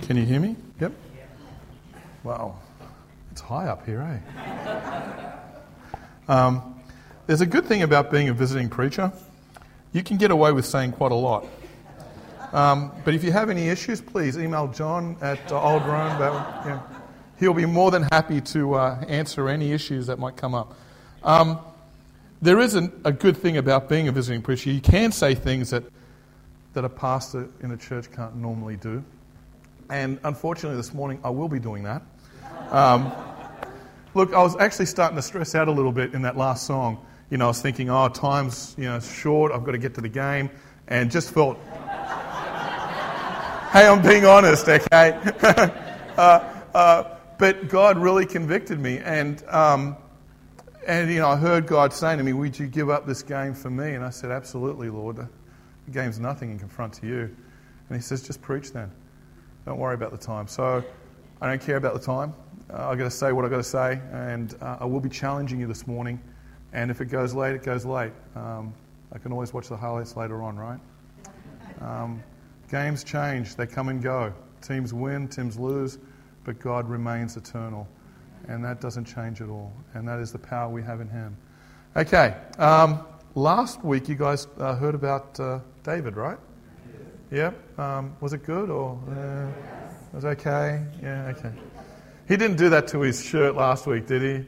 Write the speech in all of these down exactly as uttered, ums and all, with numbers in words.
Can you hear me? Yep. Wow. It's high up here, eh? Um, there's a good thing about being a visiting preacher. You can get away with saying quite a lot. Um, but if you have any issues, please email John at uh, Old Rome. About, you know, he'll be more than happy to uh, answer any issues that might come up. Um, there is an, a good thing about being a visiting preacher. You can say things that, that a pastor in a church can't normally do. And unfortunately this morning I will be doing that. Um, look, I was actually starting to stress out a little bit in that last song. You know, I was thinking, oh, time's you know short, I've got to get to the game. And just felt, hey, I'm being honest, okay? uh, uh, but God really convicted me. And, um, and, you know, I heard God saying to me, would you give up this game for me? And I said, absolutely, Lord. The game's nothing in front to you. And he says, just preach then. Don't worry about the time. So I don't care about the time. Uh, I've got to say what I've got to say. And uh, I will be challenging you this morning. And if it goes late, it goes late. Um, I can always watch the highlights later on, right? Um, games change. They come and go. Teams win, teams lose. But God remains eternal. And that doesn't change at all. And that is the power we have in Him. Okay. Um, last week you guys uh, heard about uh, David, right? Yep. Um, was it good or uh, it was okay? Yeah, okay. He didn't do that to his shirt last week, did he?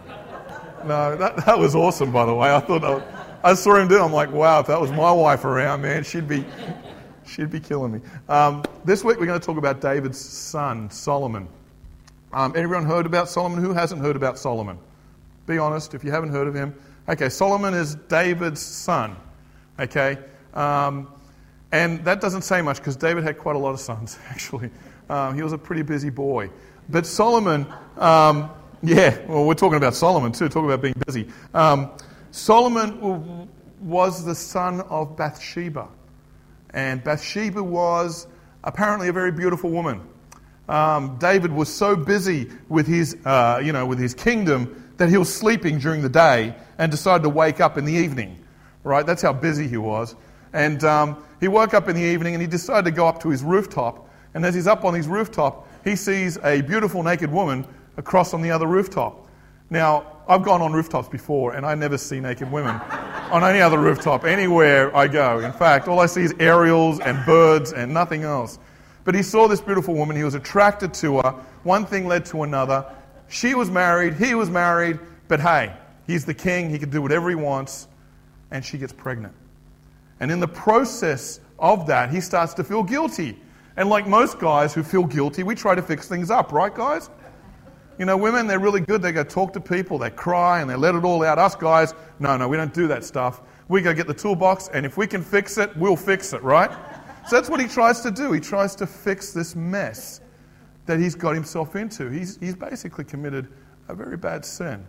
No, that that was awesome, by the way. I thought that was, I saw him do it. I'm like, wow, if that was my wife around, man, she'd be she'd be killing me. Um, this week we're going to talk about David's son, Solomon. Um, everyone heard about Solomon? Who hasn't heard about Solomon? Be honest, if you haven't heard of him. Okay, Solomon is David's son. Okay. Um, And that doesn't say much because David had quite a lot of sons, actually. Um, he was a pretty busy boy. But Solomon, um, yeah, well, we're talking about Solomon too, talking about being busy. Um, Solomon was the son of Bathsheba. And Bathsheba was apparently a very beautiful woman. Um, David was so busy with his, uh, you know, with his kingdom that he was sleeping during the day and decided to wake up in the evening. Right? That's how busy he was. And um, he woke up in the evening and he decided to go up to his rooftop. And as he's up on his rooftop, he sees a beautiful naked woman across on the other rooftop. Now, I've gone on rooftops before and I never see naked women on any other rooftop, anywhere I go. In fact, all I see is aerials and birds and nothing else. But he saw this beautiful woman. He was attracted to her. One thing led to another. She was married. He was married. But hey, he's the king. He can do whatever he wants. And she gets pregnant. And in the process of that, he starts to feel guilty. And like most guys who feel guilty, we try to fix things up, right, guys? You know, women, they're really good. They go talk to people, they cry, and they let it all out. Us guys, no, no, we don't do that stuff. We go get the toolbox, and if we can fix it, we'll fix it, right? So that's what he tries to do. He tries to fix this mess that he's got himself into. He's, he's basically committed a very bad sin.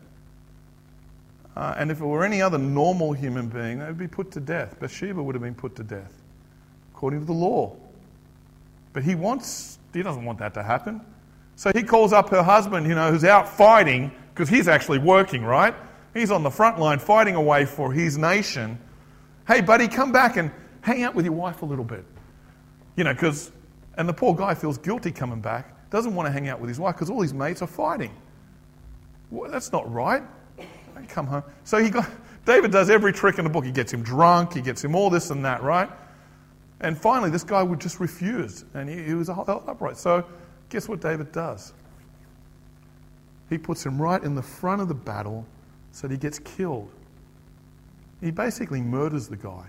Uh, and if it were any other normal human being, they would be put to death. Bathsheba would have been put to death, according to the law. But he wants, he doesn't want that to happen. So he calls up her husband, you know, who's out fighting, because he's actually working, right? He's on the front line fighting away for his nation. Hey, buddy, come back and hang out with your wife a little bit. You know, because, and the poor guy feels guilty coming back, doesn't want to hang out with his wife because all his mates are fighting. Well, that's not right. Come home. So he got, David does every trick in the book. He gets him drunk, he gets him all this and that, right? And finally, this guy would just refuse, and he, he was held upright. So guess what David does? He puts him right in the front of the battle so that he gets killed. He basically murders the guy.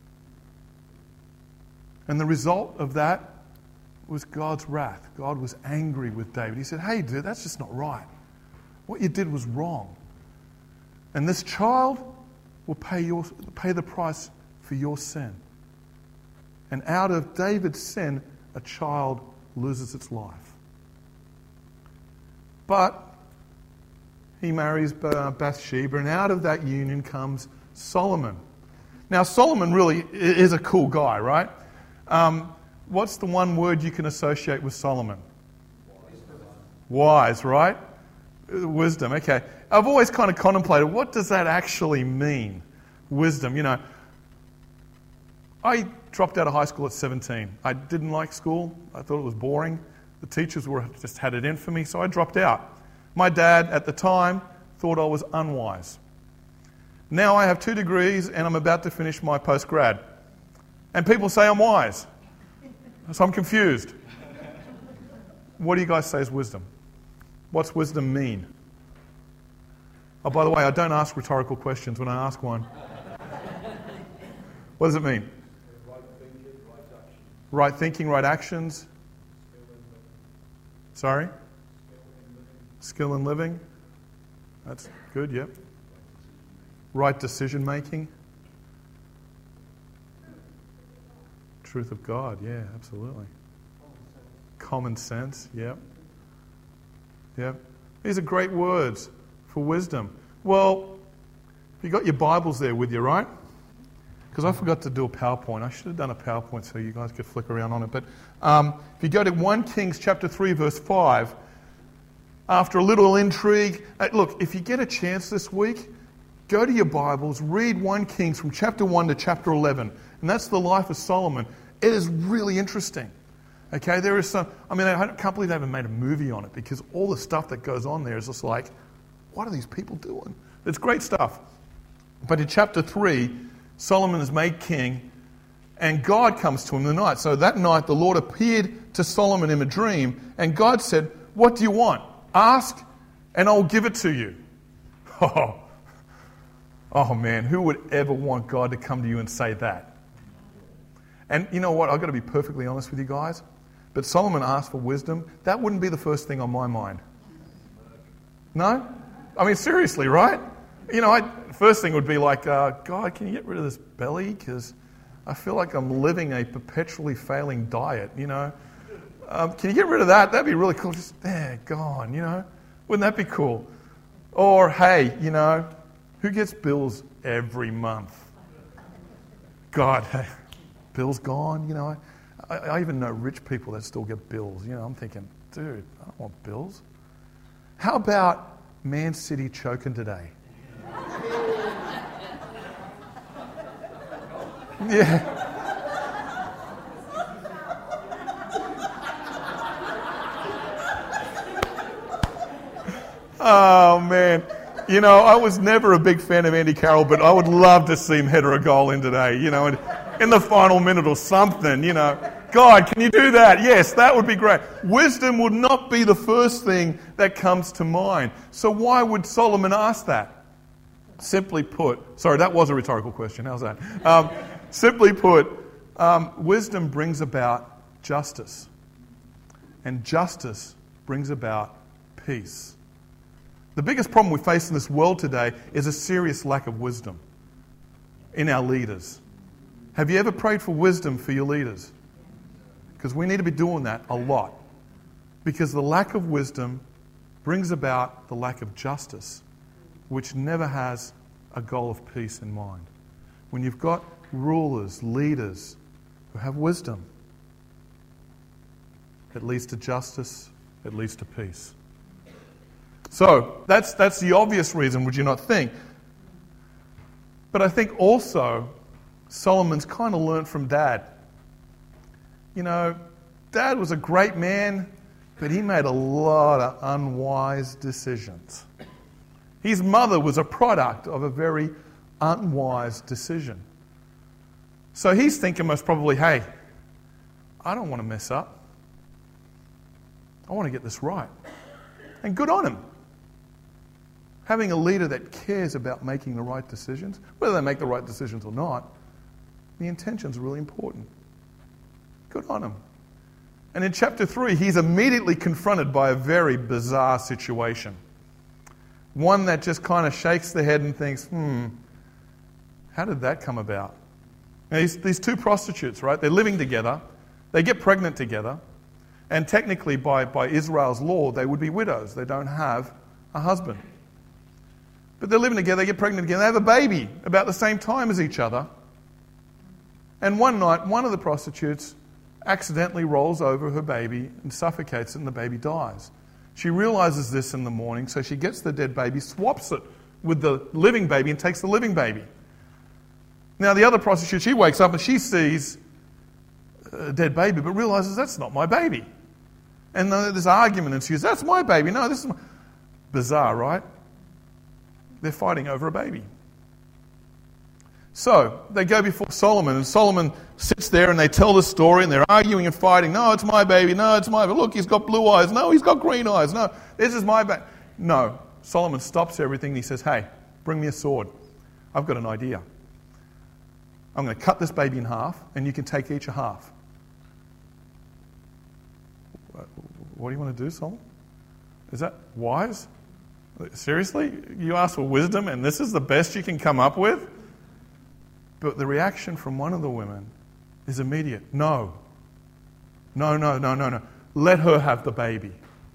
And the result of that was God's wrath. God was angry with David. He said, hey, dude, that's just not right. What you did was wrong. And this child will pay your pay the price for your sin. And out of David's sin, a child loses its life. But he marries Bathsheba, and out of that union comes Solomon. Now, Solomon really is a cool guy, right? Um, what's the one word you can associate with Solomon? Wise, right? Wisdom, okay. I've always kind of contemplated, what does that actually mean? Wisdom, you know. I dropped out of high school at seventeen. I didn't like school. I thought it was boring. The teachers were just had it in for me, so I dropped out. My dad, at the time, thought I was unwise. Now I have two degrees and I'm about to finish my postgrad. And people say I'm wise. So I'm confused. What do you guys say is wisdom? What's wisdom mean? Oh, by the way, I don't ask rhetorical questions when I ask one. What does it mean? Right thinking, right actions. Right thinking, right actions. Sorry? Skill in living. That's good, yep. Right decision making. Truth of God, yeah, absolutely. Common sense, yep. Yep. These are great words for wisdom. Well, you got your Bibles there with you, right? Because I forgot to do a PowerPoint. I should have done a PowerPoint so you guys could flick around on it. But um, if you go to First Kings chapter three, verse five, after a little intrigue, uh, look, if you get a chance this week, go to your Bibles, read First Kings from chapter one to chapter eleven. And that's the life of Solomon. It is really interesting. Okay, there is some, I mean, I can't believe they haven't made a movie on it because all the stuff that goes on there is just like, what are these people doing? It's great stuff. But in chapter three, Solomon is made king and God comes to him in the night. So that night the Lord appeared to Solomon in a dream and God said, what do you want? Ask and I'll give it to you. Oh, oh man, who would ever want God to come to you and say that? And you know what? I've got to be perfectly honest with you guys. But Solomon asked for wisdom. That wouldn't be the first thing on my mind. No? I mean, seriously, right? You know, I, first thing would be like, uh, God, can you get rid of this belly? Because I feel like I'm living a perpetually failing diet, you know. Um, can you get rid of that? That'd be really cool. Just, there, gone, you know. Wouldn't that be cool? Or, hey, you know, who gets bills every month? God, hey, bills gone, you know. I, I even know rich people that still get bills. You know, I'm thinking, dude, I don't want bills. How about Man City choking today? Yeah. Oh, man. You know, I was never a big fan of Andy Carroll, but I would love to see him header a goal in today, you know, in, in the final minute or something, you know. God, can you do that? Yes, that would be great. Wisdom would not be the first thing that comes to mind. So why would Solomon ask that? Simply put, sorry, that was a rhetorical question. How's that? Um, simply put, um, wisdom brings about justice. And justice brings about peace. The biggest problem we face in this world today is a serious lack of wisdom in our leaders. Have you ever prayed for wisdom for your leaders? Because we need to be doing that a lot. Because the lack of wisdom brings about the lack of justice, which never has a goal of peace in mind. When you've got rulers, leaders who have wisdom, it leads to justice, it leads to peace. So, that's that's the obvious reason, would you not think? But I think also Solomon's kind of learnt from Dad. You know, Dad was a great man, but he made a lot of unwise decisions. His mother was a product of a very unwise decision. So he's thinking most probably, hey, I don't want to mess up. I want to get this right. And good on him. Having a leader that cares about making the right decisions, whether they make the right decisions or not, the intention's really important. Good on him. And in chapter three, he's immediately confronted by a very bizarre situation. One that just kind of shakes the head and thinks, hmm, how did that come about? Now, these, these two prostitutes, right, they're living together, they get pregnant together, and technically by, by Israel's law, they would be widows. They don't have a husband. But they're living together, they get pregnant together, they have a baby about the same time as each other. And one night, one of the prostitutes accidentally rolls over her baby and suffocates it, and the baby dies. She realizes this in the morning, so she gets the dead baby, swaps it with the living baby, and takes the living baby. Now, the other prostitute, she wakes up and she sees a dead baby, but realizes that's not my baby. And there's argument, and she goes, that's my baby. No, this is my... Bizarre, right? They're fighting over a baby. So they go before Solomon, and Solomon sits there and they tell the story, and they're arguing and fighting. No, it's my baby. No, it's my baby. Look, he's got blue eyes. No, he's got green eyes. No, this is my baby. No. Solomon stops everything and he says, hey, bring me a sword. I've got an idea. I'm going to cut this baby in half, and you can take each a half. What do you want to do, Solomon? Is that wise? Seriously? You ask for wisdom and this is the best you can come up with? But the reaction from one of the women is immediate. No. No, no, no, no, no. Let her have the baby.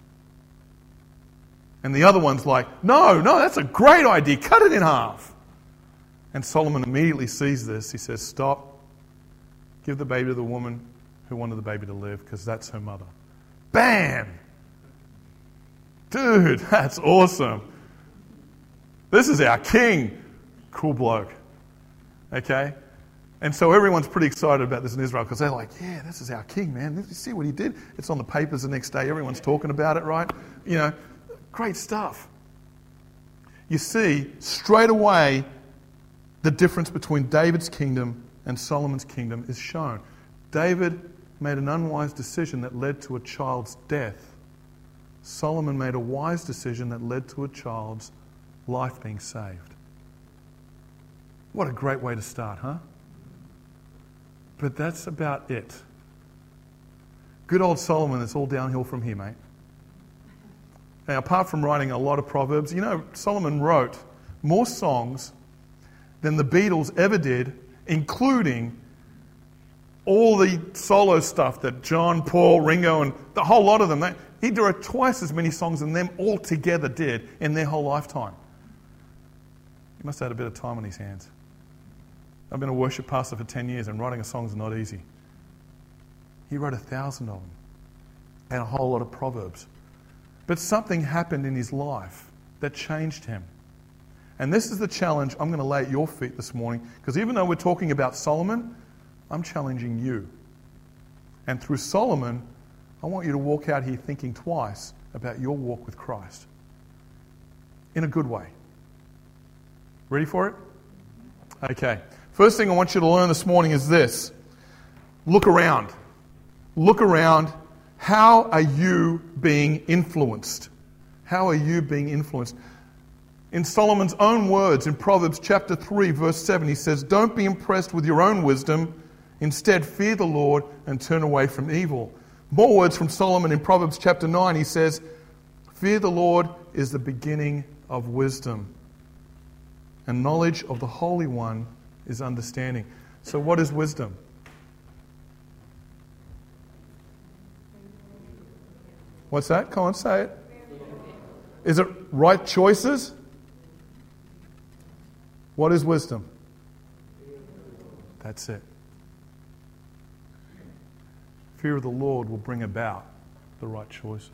And the other one's like, no, no, that's a great idea. Cut it in half. And Solomon immediately sees this. He says, stop. Give the baby to the woman who wanted the baby to live, because that's her mother. Bam! Dude, that's awesome. This is our king. Cool bloke. Okay? And so everyone's pretty excited about this in Israel, because they're like, yeah, this is our king, man. You see what he did? It's on the papers the next day. Everyone's talking about it, right? You know, great stuff. You see, straight away, the difference between David's kingdom and Solomon's kingdom is shown. David made an unwise decision that led to a child's death. Solomon made a wise decision that led to a child's life being saved. What a great way to start, huh? But that's about it. Good old Solomon, it's all downhill from here, mate. Now, apart from writing a lot of Proverbs, you know, Solomon wrote more songs than the Beatles ever did, including all the solo stuff that John, Paul, Ringo, and the whole lot of them. They, he wrote twice as many songs than them all together did in their whole lifetime. He must have had a bit of time on his hands. I've been a worship pastor for ten years, and writing a song is not easy. He wrote a thousand of them and a whole lot of Proverbs. But something happened in his life that changed him. And this is the challenge I'm going to lay at your feet this morning, because even though we're talking about Solomon, I'm challenging you. And through Solomon, I want you to walk out here thinking twice about your walk with Christ. In a good way. Ready for it? Okay. First thing I want you to learn this morning is this. Look around. Look around. How are you being influenced? How are you being influenced? In Solomon's own words, in Proverbs chapter three, verse seven, he says, don't be impressed with your own wisdom. Instead, fear the Lord and turn away from evil. More words from Solomon in Proverbs chapter nine. He says, fear the Lord is the beginning of wisdom, and knowledge of the Holy One is understanding. So what is wisdom? What's that? Come on, say it. Is it right choices? What is wisdom? That's it. Fear of the Lord will bring about the right choices.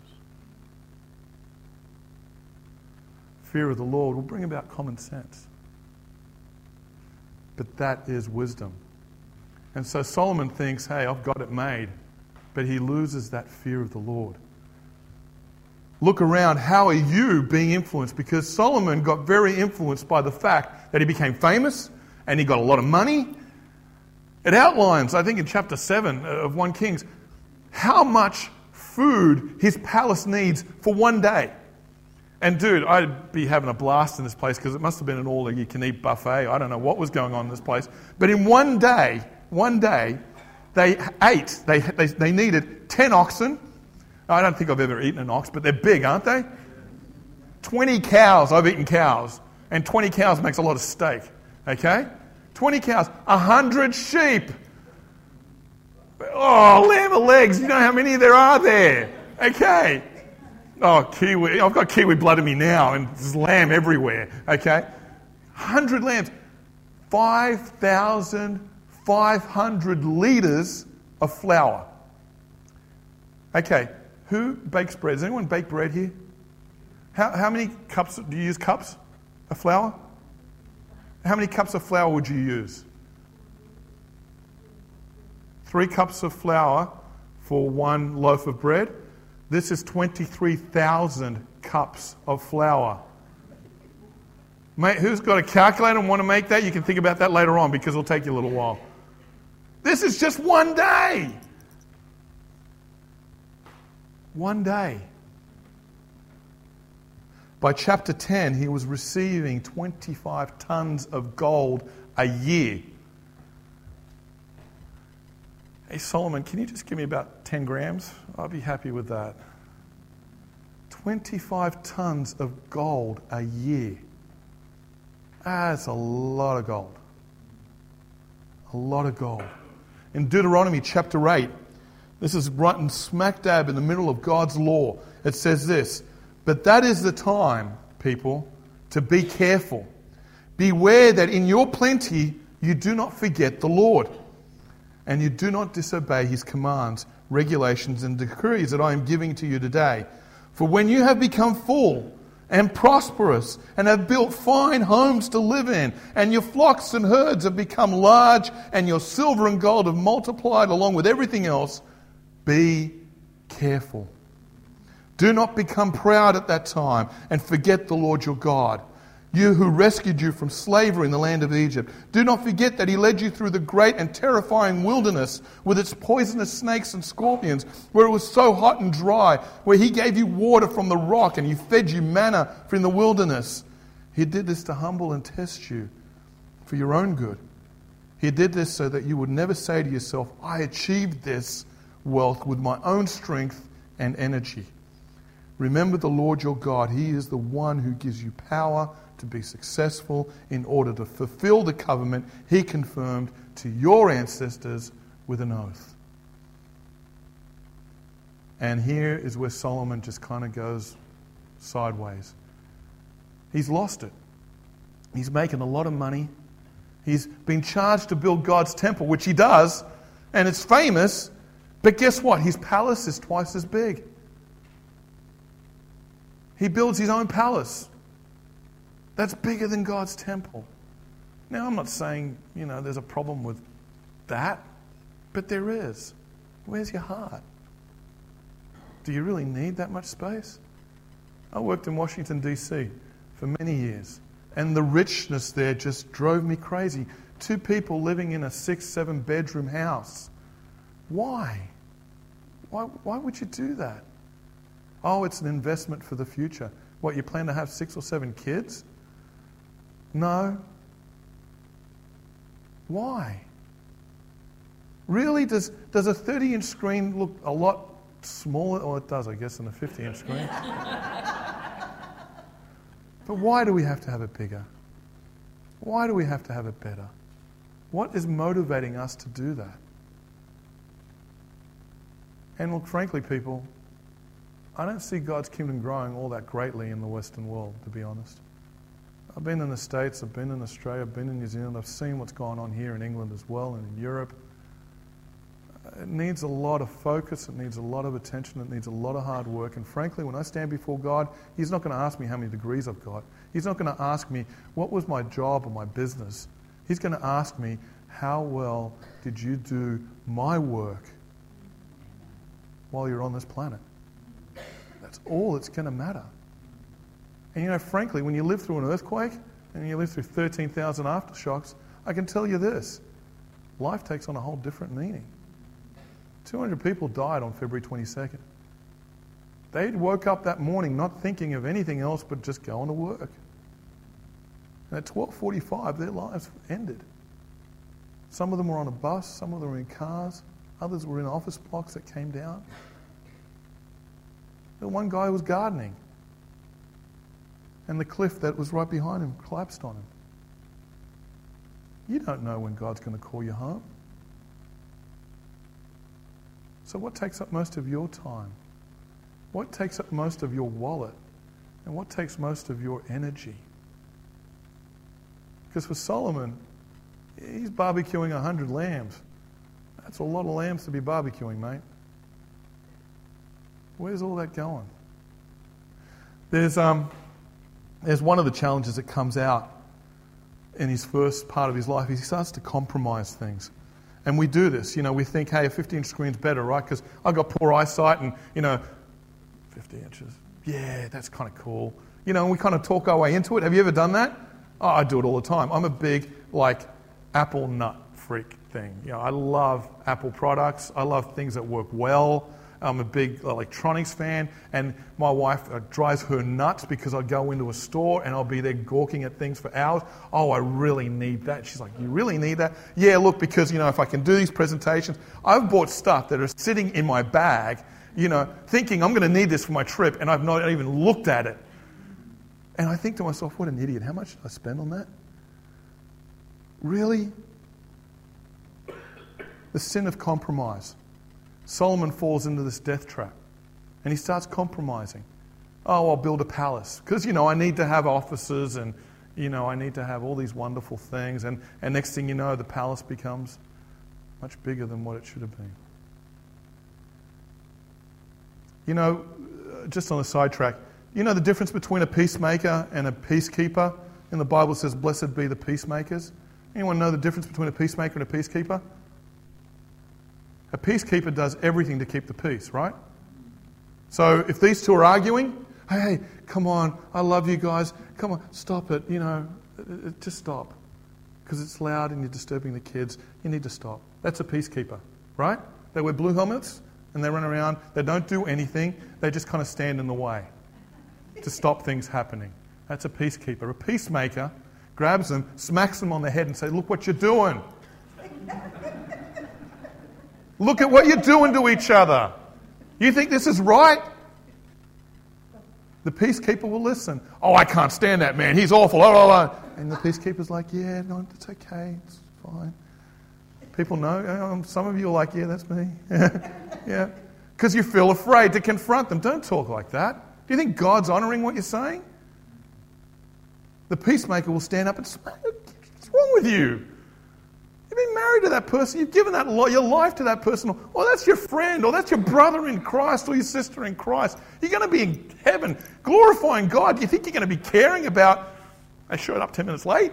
Fear of the Lord will bring about common sense. But that is wisdom. And so Solomon thinks, hey, I've got it made. But he loses that fear of the Lord. Look around. How are you being influenced? Because Solomon got very influenced by the fact that he became famous and he got a lot of money. It outlines, I think in chapter seven of First Kings, how much food his palace needs for one day. And dude, I'd be having a blast in this place because it must have been an all-you-can-eat buffet. I don't know what was going on in this place. But in one day, one day, they ate. They, they, they needed ten oxen. I don't think I've ever eaten an ox, but they're big, aren't they? twenty cows. I've eaten cows. And twenty cows makes a lot of steak. Okay? twenty cows. one hundred sheep. Oh, lamb of legs. You know how many there are there. Okay. Oh, kiwi. I've got kiwi blood in me now, and there's lamb everywhere. Okay? one hundred lambs. five thousand five hundred litres of flour. Okay. Who bakes bread? Does anyone bake bread here? How, how many cups, do you use cups of flour? How many cups of flour would you use? Three cups of flour for one loaf of bread. This is twenty-three thousand cups of flour. Mate, who's got a calculator and want to make that? You can think about that later on because it'll take you a little while. This is just one day. One day. By chapter ten, he was receiving twenty-five tons of gold a year. Hey, Solomon, can you just give me about ten grams? I'll be happy with that. twenty-five tons of gold a year. That's a lot of gold. A lot of gold. In Deuteronomy chapter eight, this is right in smack dab in the middle of God's law. It says this, "But that is the time, people, to be careful. Beware that in your plenty you do not forget the Lord, and you do not disobey his commands, regulations, and decrees that I am giving to you today. For when you have become full and prosperous and have built fine homes to live in, and your flocks and herds have become large, and your silver and gold have multiplied along with everything else, be careful. Do not become proud at that time and forget the Lord your God, you who rescued you from slavery in the land of Egypt. Do not forget that he led you through the great and terrifying wilderness with its poisonous snakes and scorpions, where it was so hot and dry, where he gave you water from the rock and he fed you manna from the wilderness. He did this to humble and test you for your own good. He did this so that you would never say to yourself, I achieved this wealth with my own strength and energy. Remember the Lord your God. He is the one who gives you power to be successful in order to fulfill the covenant he confirmed to your ancestors with an oath." And here is where Solomon just kind of goes sideways. He's lost it. He's making a lot of money. He's been charged to build God's temple, which he does, and it's famous. But guess what? His palace is twice as big. He builds his own palace. That's bigger than God's temple. Now, I'm not saying, you know, there's a problem with that, but there is. Where's your heart? Do you really need that much space? I worked in Washington, D C for many years, and the richness there just drove me crazy. Two people living in a six, seven bedroom house. Why? Why, why would you do that? Oh, it's an investment for the future. What, you plan to have six or seven kids? No. Why? Really? Does does a thirty-inch screen look a lot smaller? Or it does, I guess, than a fifty-inch screen. But why do we have to have it bigger? Why do we have to have it better? What is motivating us to do that? And look, frankly, people, I don't see God's kingdom growing all that greatly in the Western world, to be honest. I've been in the States, I've been in Australia, I've been in New Zealand, I've seen what's going on here in England as well and in Europe. It needs a lot of focus, it needs a lot of attention, it needs a lot of hard work. And frankly, when I stand before God, He's not going to ask me how many degrees I've got. He's not going to ask me what was my job or my business. He's going to ask me, how well did you do my work while you're on this planet? That's all that's going to matter. And you know, frankly, when you live through an earthquake and you live through thirteen thousand aftershocks, I can tell you this, life takes on a whole different meaning. two hundred people died on February twenty-second. They woke up that morning not thinking of anything else but just going to work. And at twelve forty-five, their lives ended. Some of them were on a bus, some of them were in cars, others were in office blocks that came down. The one guy was gardening, and the cliff that was right behind him collapsed on him. You don't know when God's going to call you home. So what takes up most of your time? What takes up most of your wallet? And what takes most of your energy? Because for Solomon, he's barbecuing a hundred lambs. That's a lot of lambs to be barbecuing, mate. Where's all that going? There's um, there's one of the challenges that comes out in his first part of his life. He starts to compromise things. And we do this. You know, we think, hey, a fifty-inch screen's better, right? Because I've got poor eyesight and, you know, fifty inches. Yeah, that's kind of cool. You know, and we kind of talk our way into it. Have you ever done that? Oh, I do it all the time. I'm a big, like, Apple nut freak thing. You know, I love Apple products. I love things that work well. I'm a big electronics fan, and my wife uh, drives her nuts because I go into a store and I'll be there gawking at things for hours. Oh, I really need that. She's like, you really need that? Yeah, look, because, you know, if I can do these presentations, I've bought stuff that are sitting in my bag, you know, thinking I'm going to need this for my trip, and I've not even looked at it. And I think to myself, what an idiot. How much did I spend on that? Really? The sin of compromise. Solomon falls into this death trap, and he starts compromising. Oh, I'll build a palace because, you know, I need to have offices, and, you know, I need to have all these wonderful things. And, and next thing you know, the palace becomes much bigger than what it should have been. You know, just on a sidetrack, you know the difference between a peacemaker and a peacekeeper? In the Bible it says, blessed be the peacemakers. Anyone know the difference between a peacemaker and a peacekeeper? A peacekeeper does everything to keep the peace, right? So if these two are arguing, hey, hey, come on, I love you guys, come on, stop it, you know, just stop. Because it's loud and you're disturbing the kids, you need to stop. That's a peacekeeper, right? They wear blue helmets and they run around, they don't do anything, they just kind of stand in the way to stop things happening. That's a peacekeeper. A peacemaker grabs them, smacks them on the head and says, look what you're doing. Look at what you're doing to each other. You think this is right? The peacekeeper will listen. Oh, I can't stand that man. He's awful. Oh, oh, oh. And the peacekeeper's like, yeah, no, it's okay. It's fine. People know. Um, some of you are like, yeah, that's me. Yeah. Because you feel afraid to confront them. Don't talk like that. Do you think God's honouring what you're saying? The peacemaker will stand up and say, what's wrong with you? You've been married to that person. You've given that lo- your life to that person. Or that's your friend. Or that's your brother in Christ or your sister in Christ. You're going to be in heaven glorifying God. Do you think you're going to be caring about, I showed up ten minutes late?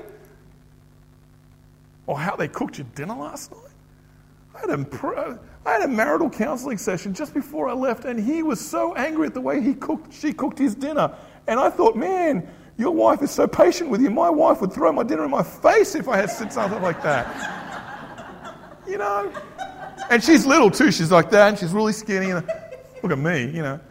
Or how they cooked your dinner last night? I had a, I had a marital counselling session just before I left, and he was so angry at the way he cooked, she cooked his dinner. And I thought, man, your wife is so patient with you. My wife would throw my dinner in my face if I had said something like that. You know? And she's little too. She's like that, and she's really skinny. And look at me, you know.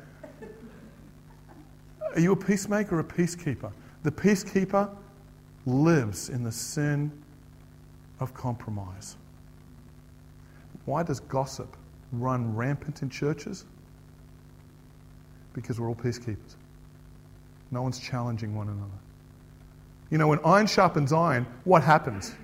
Are you a peacemaker or a peacekeeper? The peacekeeper lives in the sin of compromise. Why does gossip run rampant in churches? Because we're all peacekeepers. No one's challenging one another. You know, when iron sharpens iron, what happens?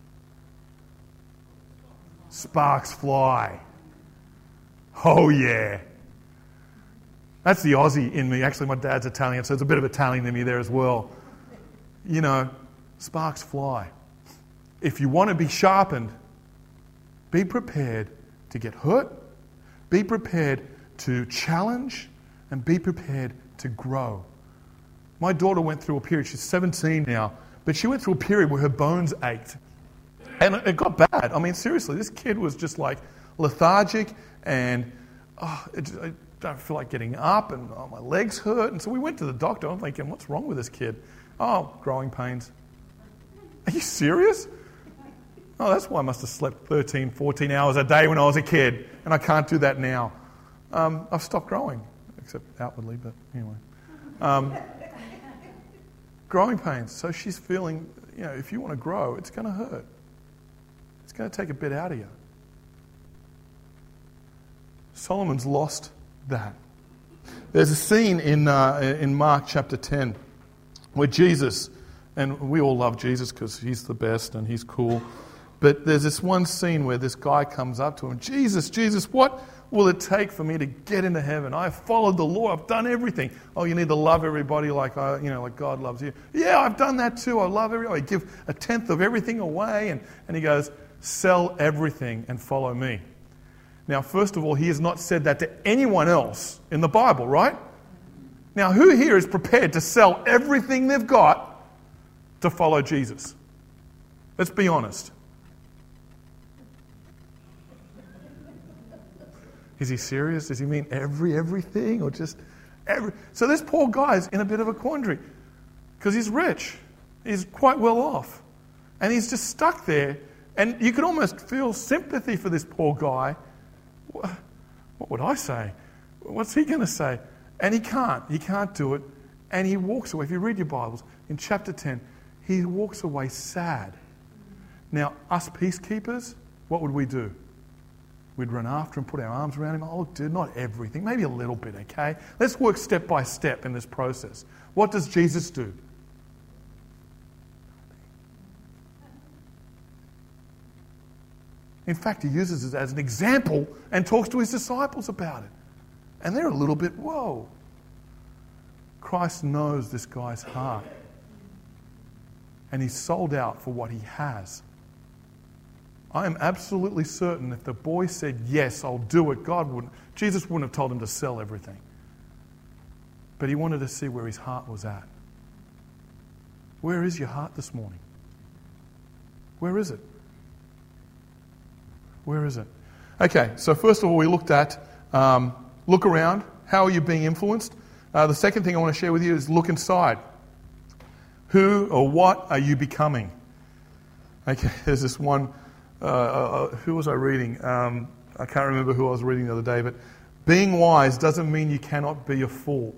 Sparks fly. Oh, yeah. That's the Aussie in me. Actually, my dad's Italian, so there's a bit of Italian in me there as well. You know, sparks fly. If you want to be sharpened, be prepared to get hurt, be prepared to challenge, and be prepared to grow. My daughter went through a period, she's seventeen now, but she went through a period where her bones ached. And it got bad. I mean, seriously, this kid was just like lethargic and oh, it, I don't feel like getting up and oh, my legs hurt. And so we went to the doctor. I'm thinking, what's wrong with this kid? Oh, growing pains. Are you serious? Oh, that's why I must have slept thirteen, fourteen hours a day when I was a kid. And I can't do that now. Um, I've stopped growing, except outwardly, but anyway. Um, growing pains. So she's feeling, you know, if you want to grow, it's going to hurt. It's going to take a bit out of you. Solomon's lost that. There's a scene in uh, in Mark chapter ten where Jesus, and we all love Jesus because he's the best and he's cool, but there's this one scene where this guy comes up to him, Jesus, Jesus, what will it take for me to get into heaven? I've followed the law. I've done everything. Oh, you need to love everybody like I, you know, like God loves you. Yeah, I've done that too. I love everybody. I give a tenth of everything away. And, and he goes, sell everything and follow me. Now, first of all, he has not said that to anyone else in the Bible, right? Now, who here is prepared to sell everything they've got to follow Jesus? Let's be honest. Is he serious? Does he mean every, everything? Or just, Every, so this poor guy's in a bit of a quandary because he's rich. He's quite well off. And he's just stuck there. And you could almost feel sympathy for this poor guy. What would I say? What's he going to say? And he can't. He can't do it. And he walks away. If you read your Bibles, in chapter ten, he walks away sad. Now, us peacekeepers, what would we do? We'd run after him, put our arms around him. Oh, look, dude, not everything. Maybe a little bit, okay? Let's work step by step in this process. What does Jesus do? In fact, he uses it as an example and talks to his disciples about it. And they're a little bit, whoa. Christ knows this guy's heart. And he's sold out for what he has. I am absolutely certain if the boy said, yes, I'll do it, God wouldn't, Jesus wouldn't have told him to sell everything. But he wanted to see where his heart was at. Where is your heart this morning? Where is it? Where is it? Okay, so first of all, we looked at um, look around. How are you being influenced? Uh, the second thing I want to share with you is look inside. Who or what are you becoming? Okay, there's this one. Uh, uh, who was I reading? Um, I can't remember who I was reading the other day, but being wise doesn't mean you cannot be a fool.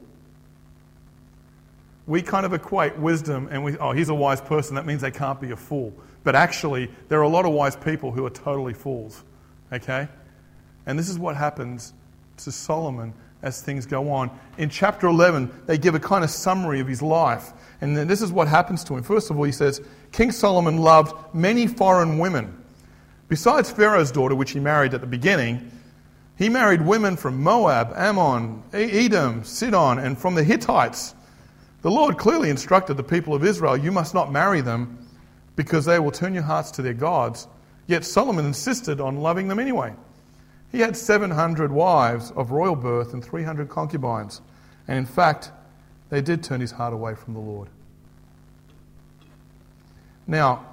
We kind of equate wisdom and we, oh, he's a wise person, that means they can't be a fool. But actually, there are a lot of wise people who are totally fools. Okay? And this is what happens to Solomon as things go on. In chapter eleven, they give a kind of summary of his life. And then this is what happens to him. First of all, he says, King Solomon loved many foreign women. Besides Pharaoh's daughter, which he married at the beginning, he married women from Moab, Ammon, Edom, Sidon, and from the Hittites. The Lord clearly instructed the people of Israel, you must not marry them because they will turn your hearts to their gods. Yet Solomon insisted on loving them anyway. He had seven hundred wives of royal birth and three hundred concubines. And in fact, they did turn his heart away from the Lord. Now,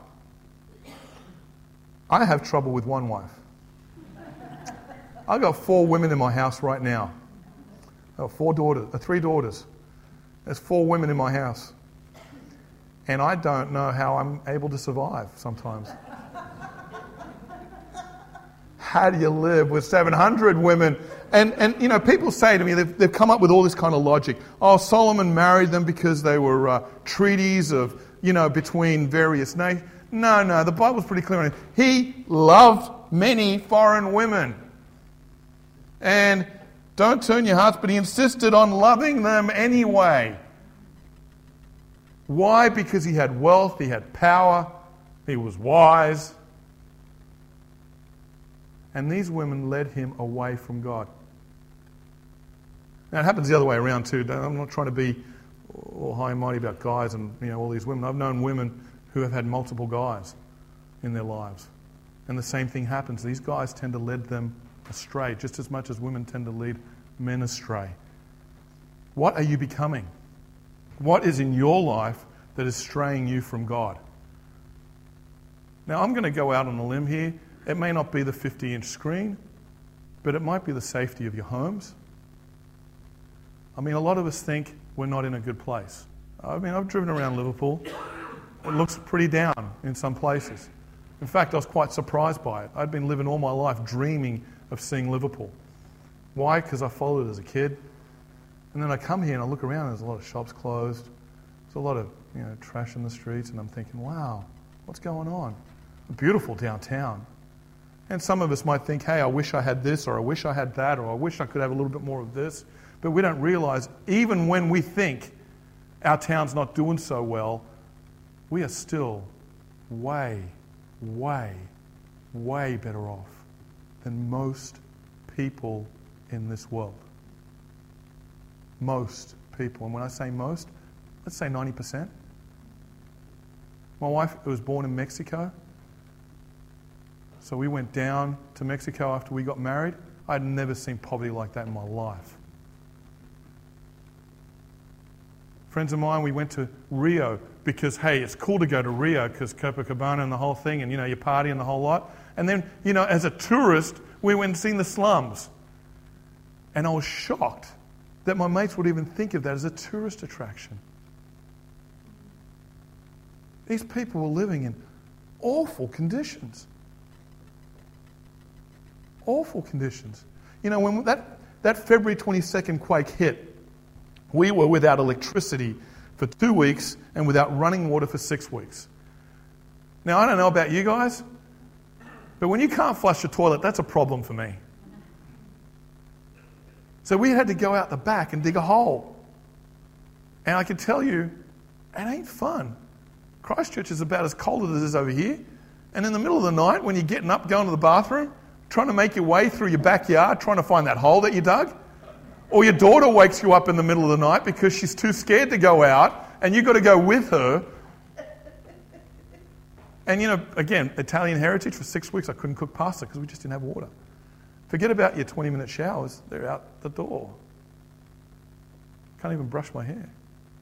I have trouble with one wife. I've got four women in my house right now. I've got four daughters, uh, three daughters. There's four women in my house. And I don't know how I'm able to survive sometimes. How do you live with seven hundred women? And, and you know, people say to me, they've, they've come up with all this kind of logic. Oh, Solomon married them because they were uh, treaties of, you know, between various nations. No, no, the Bible's pretty clear on it. He loved many foreign women. And don't turn your hearts, but he insisted on loving them anyway. Why? Because he had wealth, he had power, he was wise. And these women led him away from God. Now, it happens the other way around too. I'm not trying to be all high and mighty about guys and, you know, all these women. I've known women who have had multiple guys in their lives. And the same thing happens. These guys tend to lead them astray, just as much as women tend to lead men astray. What are you becoming? What is in your life that is straying you from God? Now, I'm going to go out on a limb here. It may not be the fifty-inch screen, but it might be the safety of your homes. I mean, a lot of us think we're not in a good place. I mean, I've driven around Liverpool. It looks pretty down in some places. In fact, I was quite surprised by it. I'd been living all my life dreaming of seeing Liverpool. Why? Because I followed it as a kid. And then I come here and I look around and there's a lot of shops closed. There's a lot of, you know, trash in the streets, and I'm thinking, wow, what's going on? Beautiful downtown. And some of us might think, hey, I wish I had this, or I wish I had that, or I wish I could have a little bit more of this. But we don't realize, even when we think our town's not doing so well, we are still way, way, way better off than most people in this world. Most people. And when I say most, let's say ninety percent. My wife was born in Mexico. So we went down to Mexico after we got married. I'd never seen poverty like that in my life. Friends of mine, we went to Rio because, hey, it's cool to go to Rio because Copacabana and the whole thing, and, you know, you party and the whole lot. And then, you know, as a tourist, we went and seen the slums. And I was shocked that my mates would even think of that as a tourist attraction. These people were living in awful conditions. Awful conditions. You know, when that, that February twenty-second quake hit, we were without electricity for two weeks and without running water for six weeks. Now, I don't know about you guys, but when you can't flush your toilet, that's a problem for me. So we had to go out the back and dig a hole. And I can tell you, it ain't fun. Christchurch is about as cold as it is over here. And in the middle of the night, when you're getting up, going to the bathroom, trying to make your way through your backyard, trying to find that hole that you dug, or your daughter wakes you up in the middle of the night because she's too scared to go out, and you've got to go with her. And, you know, again, Italian heritage, for six weeks I couldn't cook pasta because we just didn't have water. Forget about your twenty-minute showers. They're out the door. Can't even brush my hair.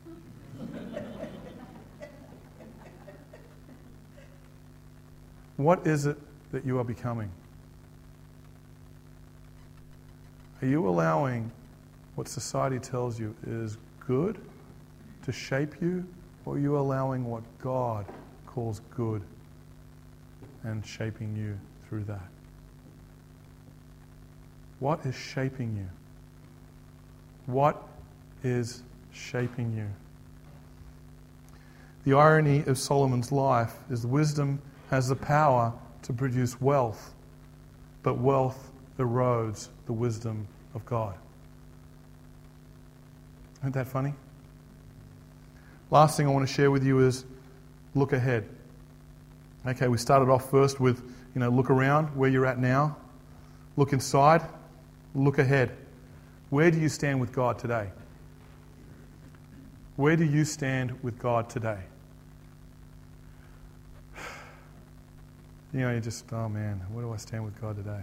What is it that you are becoming? Are you allowing what society tells you is good to shape you, or are you allowing what God calls good and shaping you through that? What is shaping you? What is shaping you? The irony of Solomon's life is wisdom has the power to produce wealth, but wealth erodes the wisdom of God. Isn't that funny? Last thing I want to share with you is look ahead. Okay, we started off first with, you know, look around where you're at now. Look inside. Look ahead. Where do you stand with God today? Where do you stand with God today? You know, you just, oh man, where do I stand with God today?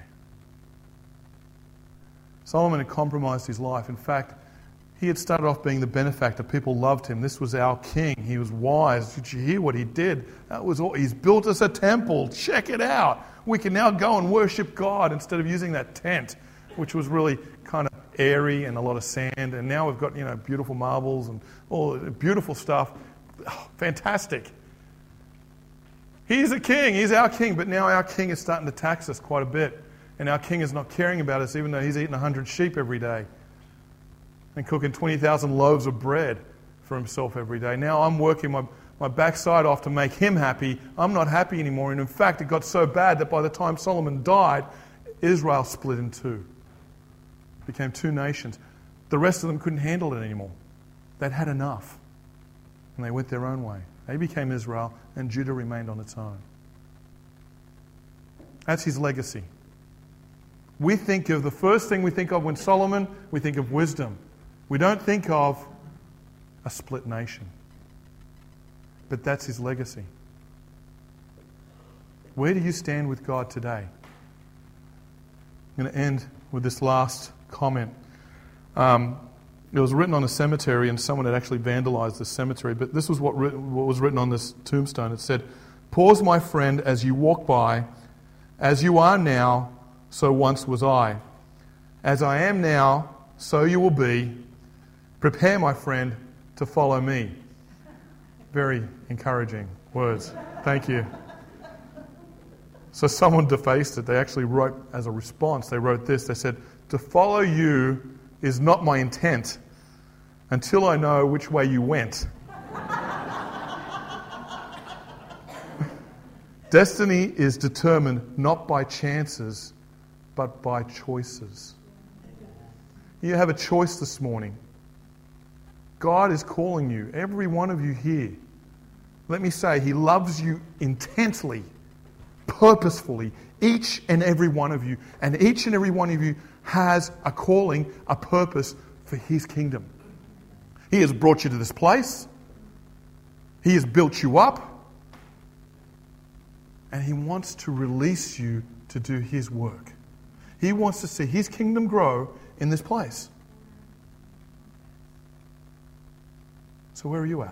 Solomon had compromised his life. In fact, he had started off being the benefactor. People loved him. This was our king. He was wise. Did you hear what he did? That was all. He's built us a temple. Check it out. We can now go and worship God instead of using that tent, which was really kind of airy and a lot of sand. And now we've got, you know, beautiful marbles and all beautiful stuff. Oh, fantastic. He's a king. He's our king. But now our king is starting to tax us quite a bit. And our king is not caring about us, even though he's eating one hundred sheep every day and cooking twenty thousand loaves of bread for himself every day. Now I'm working my, my backside off to make him happy. I'm not happy anymore. And in fact, it got so bad that by the time Solomon died, Israel split in two. It became two nations. The rest of them couldn't handle it anymore. They'd had enough. And they went their own way. They became Israel, and Judah remained on its own. That's his legacy. We think of, the first thing we think of when Solomon, we think of wisdom. We don't think of a split nation. But that's his legacy. Where do you stand with God today? I'm going to end with this last comment. Um, it was written on a cemetery, and someone had actually vandalized the cemetery, but this was what, writ- what was written on this tombstone. It said, "Pause, my friend, as you walk by. As you are now, so once was I. As I am now, so you will be. Prepare, my friend, to follow me." Very encouraging words. Thank you. So someone defaced it. They actually wrote, as a response, they wrote this. They said, "To follow you is not my intent until I know which way you went." Destiny is determined not by chances, but by choices. You have a choice this morning. God is calling you, every one of you here. Let me say, He loves you intensely, purposefully, each and every one of you. And each and every one of you has a calling, a purpose for His kingdom. He has brought you to this place. He has built you up. And He wants to release you to do His work. He wants to see His kingdom grow in this place. So where are you at?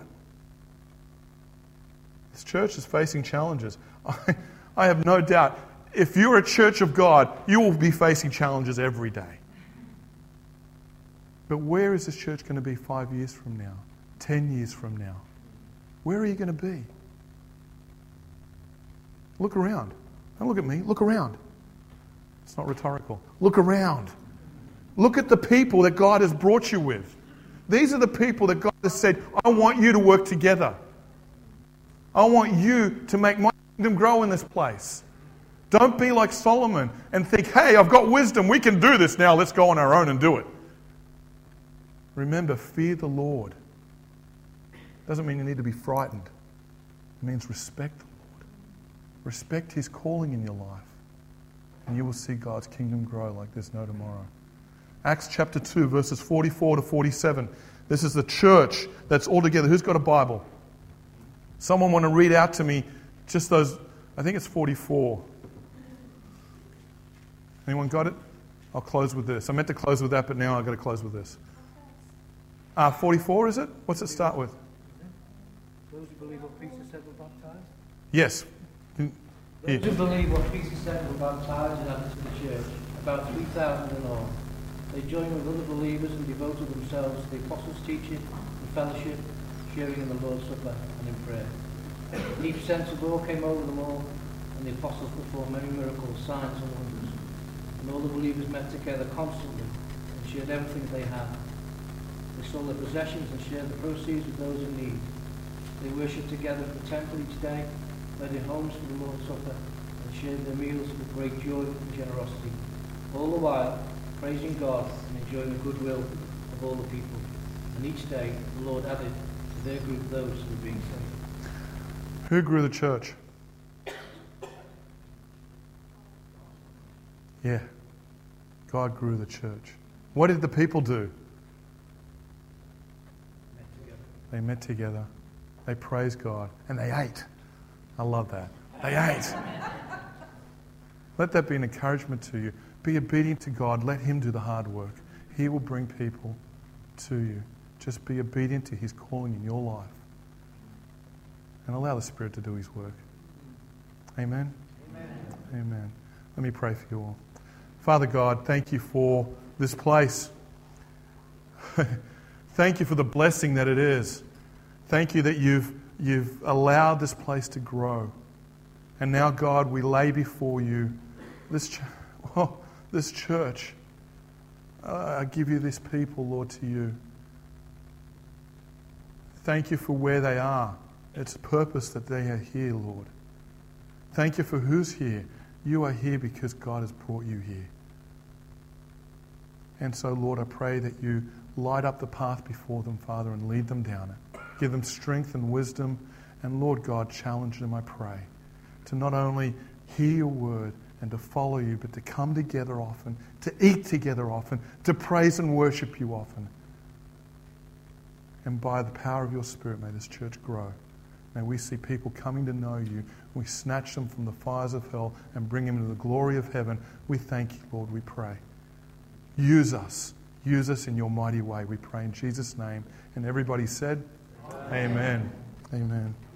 This church is facing challenges. I, I have no doubt, if you're a church of God, you will be facing challenges every day. But where is this church going to be five years from now? Ten years from now? Where are you going to be? Look around. Don't look at me. Look around. It's not rhetorical. Look around. Look at the people that God has brought you with. These are the people that God has said, I want you to work together. I want you to make my kingdom grow in this place. Don't be like Solomon and think, hey, I've got wisdom. We can do this now. Let's go on our own and do it. Remember, fear the Lord. Doesn't mean you need to be frightened. It means respect the Lord. Respect His calling in your life. And you will see God's kingdom grow like there's no tomorrow. Acts chapter two, verses forty-four to forty-seven. This is the church that's all together. Who's got a Bible? Someone want to read out to me just those, I think it's forty-four. Anyone got it? I'll close with this. I meant to close with that, but now I've got to close with this. Uh, forty-four, is it? What's it start with? Those who believe what Peter said were baptized? Yes. Those who believe what Peter said were baptized and added to the church, about three thousand in all. They joined with other believers and devoted themselves to the apostles' teaching, the fellowship, sharing in the Lord's Supper, and in prayer. A deep sense of awe came over them all, and the apostles performed many miracles, signs, and wonders. And all the believers met together constantly and shared everything they had. They sold their possessions and shared the proceeds with those in need. They worshipped together at the temple each day, met in homes for the Lord's Supper, and shared their meals with great joy and generosity, all the while praising God and enjoying the goodwill of all the people. And each day the Lord added to their group those who were being saved. Who grew the church? Yeah. God grew the church. What did the people do? Met together. They met together. They praised God. And they ate. I love that. They ate. Let that be an encouragement to you. Be obedient to God. Let Him do the hard work. He will bring people to you. Just be obedient to His calling in your life. And allow the Spirit to do His work. Amen? Amen. Amen. Let me pray for you all. Father God, thank you for this place. Thank you for the blessing that it is. Thank you that you've, you've allowed this place to grow. And now, God, we lay before you this, ch- oh, this church. Uh, I give you this people, Lord, to you. Thank you for where they are. It's purpose that they are here, Lord. Thank you for who's here. You are here because God has brought you here. And so, Lord, I pray that you light up the path before them, Father, and lead them down it. Give them strength and wisdom. And, Lord God, challenge them, I pray, to not only hear your word and to follow you, but to come together often, to eat together often, to praise and worship you often. And by the power of your Spirit, may this church grow. May we see people coming to know you. We snatch them from the fires of hell and bring them into the glory of heaven. We thank you, Lord, we pray. Use us. Use us in your mighty way. We pray in Jesus' name. And everybody said, Amen. Amen. Amen.